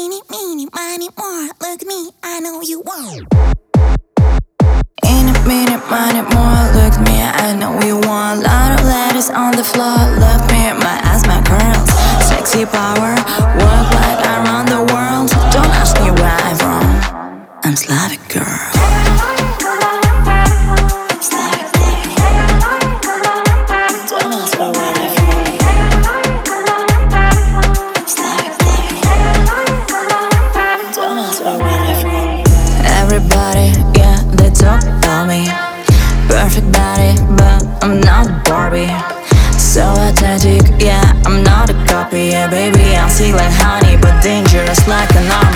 Eeny, meeny, miny, more. Look at me, I know you won't. Eeny, meeny, miny, more. Look at me, I know you want. Lot of ladies on the floor. Look me, my ass, my curls. Sexy power, work like I run the world. Don't ask me where I'm from. I'm Slavic girl. Everybody, yeah, they talk about me. Perfect body, but I'm not a Barbie. So authentic, yeah, I'm not a copy. Yeah, baby, I'm sweet like honey, but dangerous like an